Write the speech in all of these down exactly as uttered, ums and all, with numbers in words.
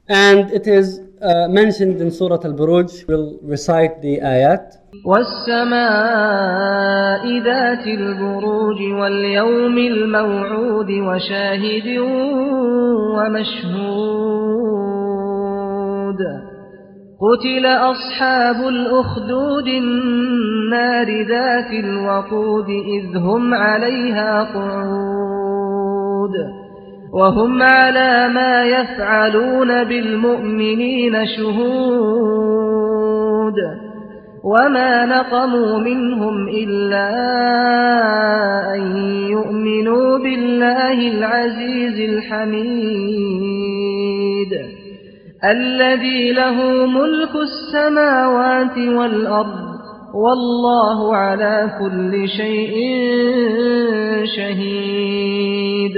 And it is uh, mentioned in Surah Al-Buruj. We'll recite the ayat. وَالسَّمَاءِ ذَاتِ الْبُرُوجِ وَالْيَوْمِ الْمَوْعُودِ وَشَاهِدٍ وَمَشْهُودٍ قُتِلَ أَصْحَابُ الْأُخْدُودِ النَّارِ ذَاتِ الْوَقُودِ إِذْ هُمْ عَلَيْهَا قُعُودٌ وَهُمْ عَلَى مَا يَفْعَلُونَ بِالْمُؤْمِنِينَ شُهُودٌ وَمَا نَقَمُوا مِنْهُمْ إِلَّا أَنْ يُؤْمِنُوا بِاللَّهِ الْعَزِيزِ الْحَمِيدِ الَّذِي لَهُ مُلْكُ السَّمَاوَاتِ وَالْأَرْضِ وَاللَّهُ عَلَى كُلِّ شَيْءٍ شَهِيدٌ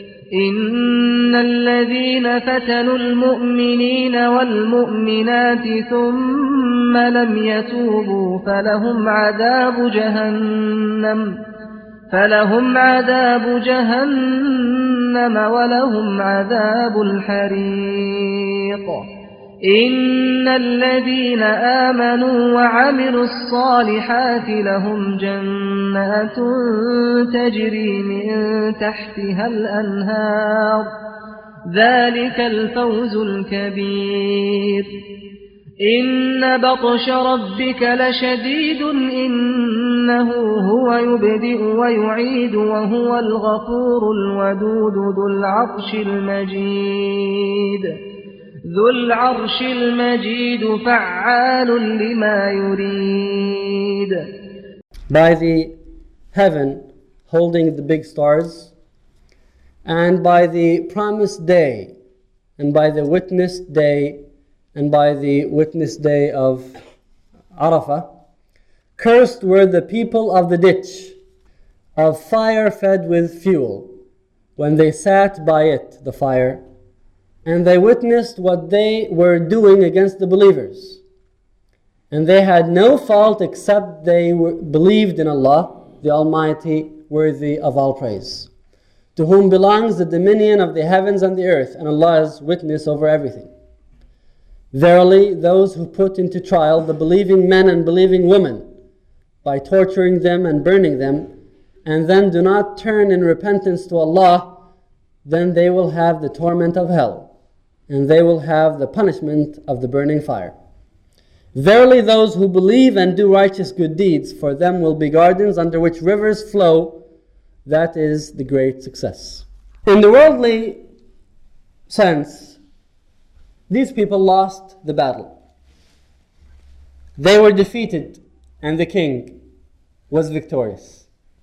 إِنَّ الَّذِينَ فَتَنُوا الْمُؤْمِنِينَ وَالْمُؤْمِنَاتِ ثُمَّ لَمْ يَتُوبُوا فَلَهُمْ عَذَابُ جَهَنَّمَ فَلَهُمْ عَذَابُ جَهَنَّمَ وَلَهُمْ عَذَابُ الْحَرِيقِ إِنَّ الَّذِينَ آمَنُوا وَعَمِلُوا الصَّالِحَاتِ لَهُمْ جَنَّاتٌ تَجْرِي مِن تَحْتِهَا الْأَنْهَارُ ذَلِكَ الْفَوْزُ الْكَبِيرُ إِنَّ بَطْشَ رَبِّكَ لَشَدِيدٌ إِنَّهُ هُوَ يُبْدِئُ وَيُعِيدُ وَهُوَ الْغَفُورُ الْوَدُودُ ذُو الْعَرْشِ الْمَجِيدُ ذو العرش المجيد فعال لما يريد. By the heaven holding the big stars, and by the promised day, and by the witness day, and by the witness day of Arafah, cursed were the people of the ditch, of fire fed with fuel, when they sat by it, the fire, and they witnessed what they were doing against the believers. And they had no fault except they were, believed in Allah, the Almighty, worthy of all praise, to whom belongs the dominion of the heavens and the earth, and Allah is witness over everything. Verily, those who put into trial the believing men and believing women by torturing them and burning them, and then do not turn in repentance to Allah, then they will have the torment of hell, and they will have the punishment of the burning fire. Verily, those who believe and do righteous good deeds, for them will be gardens under which rivers flow. That is the great success. In the worldly sense, these people lost the battle. They were defeated, and the king was victorious.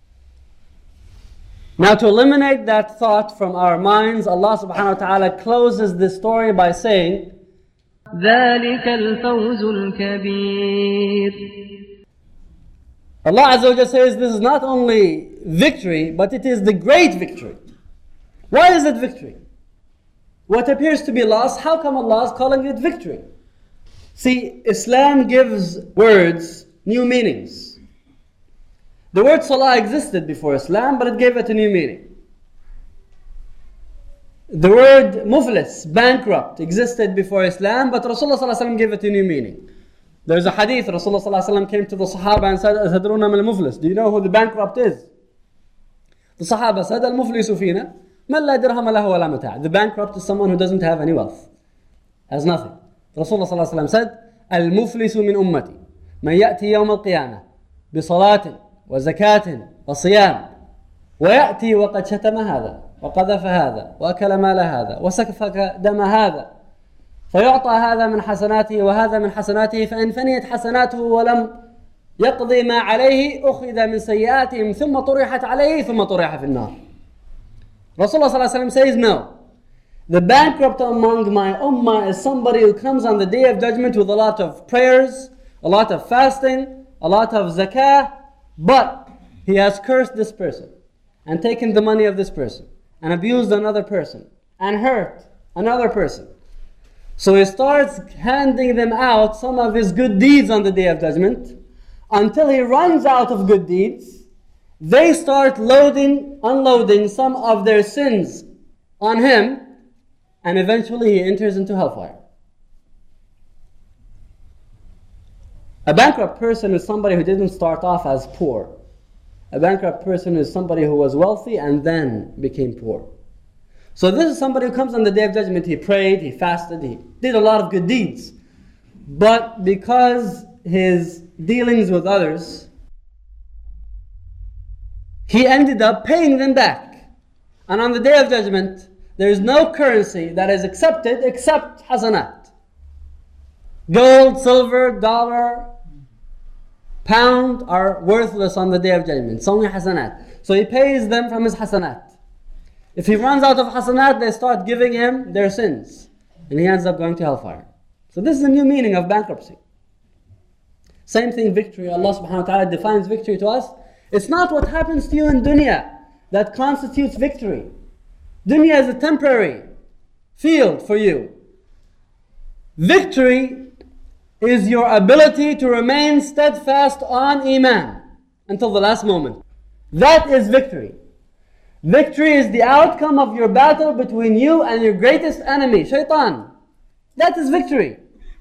Now, to eliminate that thought from our minds, Allah subhanahu wa ta'ala closes this story by saying, ذَلِكَ الْفَوْزُ الْكَبِيرُ. Allah Azza wa Jalla says this is not only victory, but it is the great victory. Why is it victory? What appears to be loss, how come Allah is calling it victory? See, Islam gives words new meanings. The word salah existed before Islam, but it gave it a new meaning. The word muflis, bankrupt, existed before Islam, but Rasulullah sallallahu alaihi wasallam gave it a new meaning. There's a hadith, Rasulullah sallallahu alaihi wasallam came to the Sahaba and said, "Atadruna mal muflis? Do you know who the bankrupt is?" The Sahaba said, "Al-muflisu fina man la dirham lahu wa la mata'." The bankrupt is someone who doesn't have any wealth, has nothing. Rasulullah sallallahu alaihi wasallam said, "Al-muflisu min ummati man ya'ti yawm al-qiyamah bi salatin وزكاة وصيام ويأتي وقد شتم هذا وقذف هذا وأكل مال هذا وسفك دم هذا فيعطى هذا من حسناته وهذا من حسناته فإن فنيت حسناته ولم يقضي ما عليه أخذ من سيئاتهم ثم طرحت عليه ثم طرح في النار." Rasulullah sallallahu alaihi wasallam says, no, the bankrupt among my ummah is somebody who comes on the day of judgment with a lot of prayers, a lot of fasting, a lot of zakah, but he has cursed this person and taken the money of this person and abused another person and hurt another person. So he starts handing them out some of his good deeds on the day of judgment until he runs out of good deeds. They start loading, unloading some of their sins on him, and eventually he enters into hellfire. A bankrupt person is somebody who didn't start off as poor. A bankrupt person is somebody who was wealthy and then became poor. So this is somebody who comes on the Day of Judgment. He prayed, he fasted, he did a lot of good deeds. But because his dealings with others, he ended up paying them back. And on the Day of Judgment, there is no currency that is accepted except hasanat. Gold, silver, dollar, pound are worthless on the Day of Judgment. It's only hasanat. So he pays them from his hasanat. If he runs out of hasanat, they start giving him their sins. And he ends up going to hellfire. So this is a new meaning of bankruptcy. Same thing, victory. Allah subhanahu wa ta'ala defines victory to us. It's not what happens to you in dunya that constitutes victory. Dunya is a temporary field for you. Victory is your ability to remain steadfast on Iman until the last moment. That is victory. Victory is the outcome of your battle between you and your greatest enemy, Shaitan. That is victory.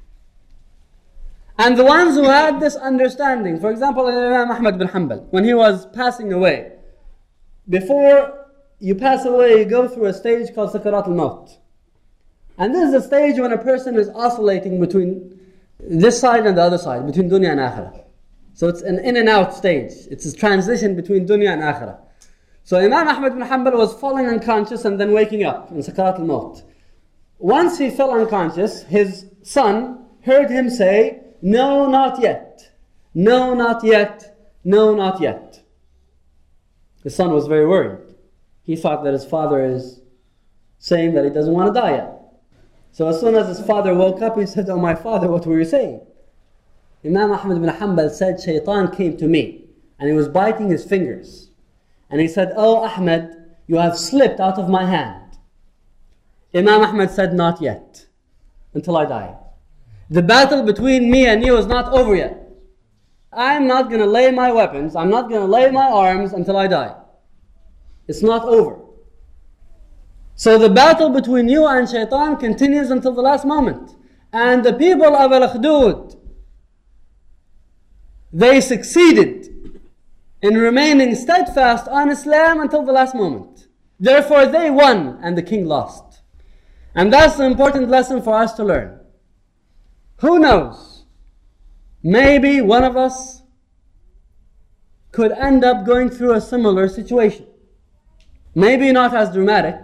And the ones who had this understanding, for example, Imam Ahmad bin Hanbal, when he was passing away, before you pass away, you go through a stage called Sakarat al-Maut. And this is a stage when a person is oscillating between this side and the other side, between dunya and akhirah. So it's an in and out stage. It's a transition between dunya and akhirah. So Imam Ahmad bin Hanbal was falling unconscious and then waking up in Sakarat al-Maut. Once he fell unconscious, his son heard him say, "No, not yet. No, not yet. No, not yet." His son was very worried. He thought that his father is saying that he doesn't want to die yet. So as soon as his father woke up, he said, "Oh, my father, what were you saying?" Imam Ahmad bin Hanbal said, "Shaitan came to me and he was biting his fingers. And he said, 'Oh, Ahmad, you have slipped out of my hand.' Imam Ahmad said, 'Not yet, until I die. The battle between me and you is not over yet. I'm not going to lay my weapons, I'm not going to lay my arms until I die. It's not over.' So the battle between you and Shaitan continues until the last moment. And the people of Al-Ukhdud, they succeeded in remaining steadfast on Islam until the last moment. Therefore they won and the king lost. And that's the important lesson for us to learn. Who knows? Maybe one of us could end up going through a similar situation. Maybe not as dramatic,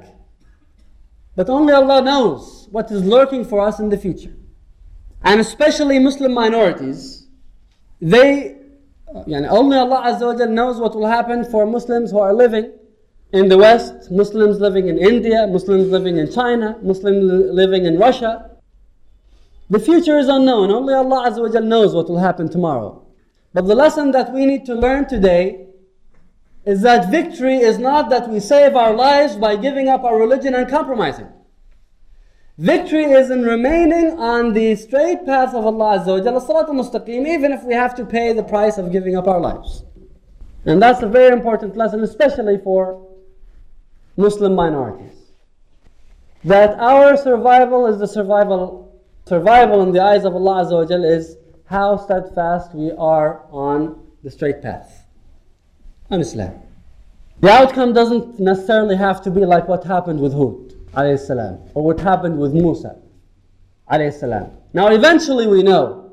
but only Allah knows what is lurking for us in the future. And especially Muslim minorities, they, yani only Allah Azza wa Jal knows what will happen for Muslims who are living in the West, Muslims living in India, Muslims living in China, Muslims living in Russia. The future is unknown. Only Allah Azza wa Jal knows what will happen tomorrow. But the lesson that we need to learn today is that victory is not that we save our lives by giving up our religion and compromising. Victory is in remaining on the straight path of Allah Azza wa Jalla, as-salatu mustaqim, even if we have to pay the price of giving up our lives. And that's a very important lesson, especially for Muslim minorities. That our survival is the survival, survival in the eyes of Allah Azza wa Jalla is how steadfast we are on the straight path, on Islam. The outcome doesn't necessarily have to be like what happened with Hud, alayhi salam, or what happened with Musa, alayhi salam. Now eventually we know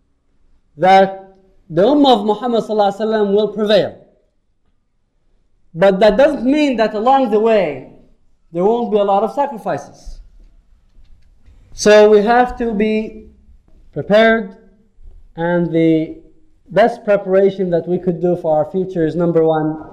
that the Ummah of Muhammad sallallahu alaihi wasallam will prevail. But that doesn't mean that along the way there won't be a lot of sacrifices. So we have to be prepared, and the best preparation that we could do for our future is, number one,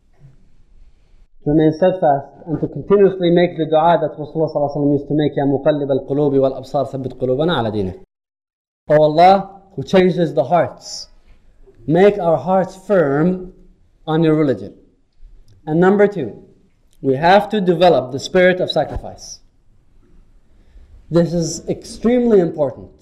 to remain steadfast and to continuously make the dua that Rasulullah sallallahu alaihi wasallam used to make, Ya muqallib al-qulubi wal-absar thabbit qulubana ala dinik. O Allah, who changes the hearts, make our hearts firm on your religion. And number two, we have to develop the spirit of sacrifice. This is extremely important.